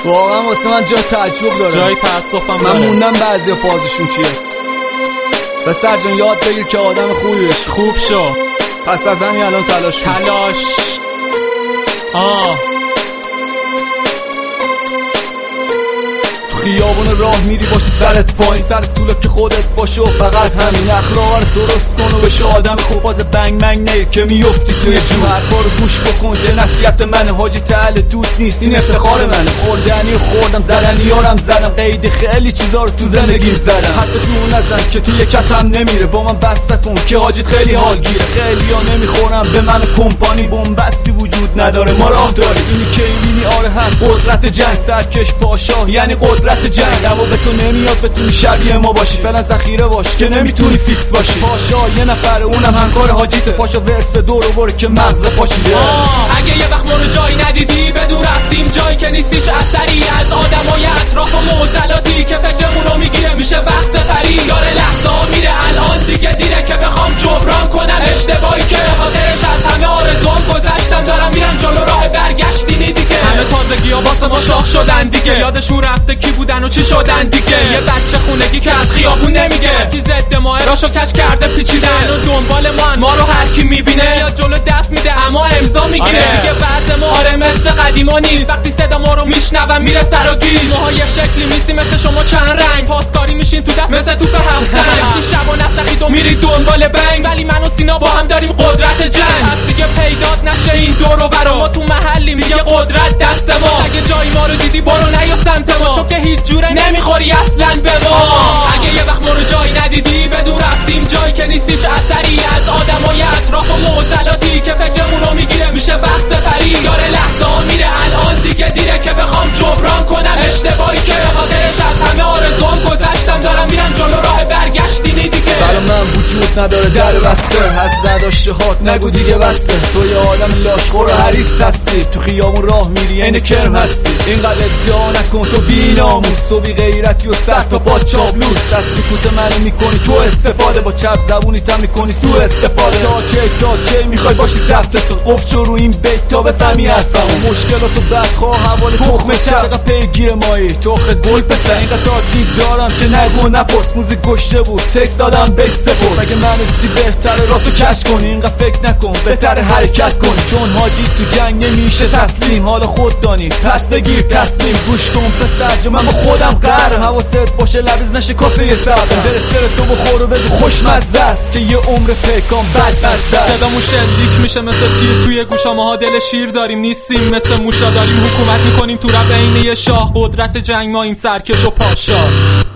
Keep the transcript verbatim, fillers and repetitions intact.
واقعا واسه من جای تعجب داره، جای تاسفم من موندم بعضی فازشون چیه. پسر جان یاد بگیر که آدم خوبی بشی. خوب شو پس از همین الان تلاش کن. تلاش آه خیابون راه میری باشی سرت پایین، سرت طوله که خودت باشه و فقط همین اخلاق رو درست کن و بشه آدم خوب. فاز بنگ منگ نیر که میفتی توی جون. حرفا رو گوش بکن که نصیحت منه، حاجی تعال دود نیست این افتخار منه. خوردنی خوردم زدنی یارم زدم، قید خیلی چیزا رو تو زندگیم زدم. حرف زور نزن که توی کتم نمیره، با من بس کن که حاجیت خیلی حال گیره. خیلی ها نمیخورم به من کمپانی، بنبستی وجود نداره ما راه داریم. اینی که اینی آره هست قدرت جنگ، سرکش پاشا یعنی قدرت جنگ. دوا به تو نمیاد بتونی شبیه ما باشی، فعلا ذخیره باش که نمیتونی فیکس باشی. پاشا یه نفر اونم همکار حاجیته، پاشا ورس دورو برو که مغز پاشیده. اگه یه وقت ما رو جایی ندیدی بدو رفتیم جایی که نیست هیچ اثری از آدمای اطراف و معضلاتی که فکرمون رو میگیره میشه وقت سپری. داره لحظه ها میره الان دیگه دیره که بخوام جبران کنم اشتباهی که خاطرش از همه آرزوام گذشتم. دارم میرم جلو راه برگشتینی دیگه. همه تازگی ها واسه ما شاخ شدن دیگه، یادشون رفته کی بودن و چی شدن دیگه. یه بچه خونگی که از خیابون نمیگه، کی ضد ماه راشو کج کرده پیچیدن و دنبال ما ما رو هر کی میبینه یا جلو دست میده اما امضا میگیره. دیگه بعض ما آره مثل قدیما نیست، وقتی صدا ما رو میشنون میره سر و گیج. ماها یه شکلی نیستیم مثل شما چند رنگ، پاسکاری میشین تو دست مثل توپ هفت سنگ. شب و نسخید و میری دنبال بنگ، ولی من و سینا با هم داریم قدرت جنگ. پس دیگه پیدات نشه این دور و برا، ما تو محلی میگه قدرت دست ما. اگه جایی ما رو دیدی برو نیا سمت ما، چون که هیچ جوره نمیخوری اصلا به ما. اگه یه وقت ما رو جایی ندیدی بدو رفتیم جایی که نیست هیچ اثری از آدمای اطراف و معضلاتی که فکرمون رو میگیره میشه وقت سپری. داره لحظه ها میره الان دیگه دیره که بخوام جبران کنم اشتباهی که خاطرش از همه آرزوام گذشتم. دارم میرم جلو راه برگشتینی دیگه. برا من وجود نداره در بسته، از زداشته هات نگو دیگه بسته. تو یه آدم لاشخور و حریص هستی، تو خیابون راه میری این کرم هستی. اینقدر ادعا نکن تو بی ناموس و بی غیرتی و صد تا با چابلوس. دستی کوت منو میکنی تو استفاده، با چپ زبونی تا میکنی سو استفاده. تا کی تا کی میخوای باشی ضبط صد قفل رو این بیت تا بفهمی حرفمو. مشکلاتو بدخواه حوال تخم چپ، چقدر پیگیر مایی تخ گل پسر. اینقدر تاکلیف دارم که نگو نپرس، موزیک گشته بود تکس دادم بهش سپرس. اگه منو دیدی بهتره راه تو کش کنی، اینقدر فکر نکن بهتره حرکت کنی. چون حاجی تو جنگ نمیشه تسلیم، حالا خود دانی پس بگیر تصمیم. گوش کن پسر جو من با خودم قهرم، حواست باشه لبریز نشه کاسه یه سرم. دل سر تو بخور و بگو خوشمزه است که یه عمر پیکان بد بزه. صدامون شلیک میشه مثل تیر توی گوشا، ماها دل شیر داریم نیستیم مثل موشا. داریم حکومت میکنیم تو رب عین یه شاه، قدرت جنگ ماییم سرکش و پاشا.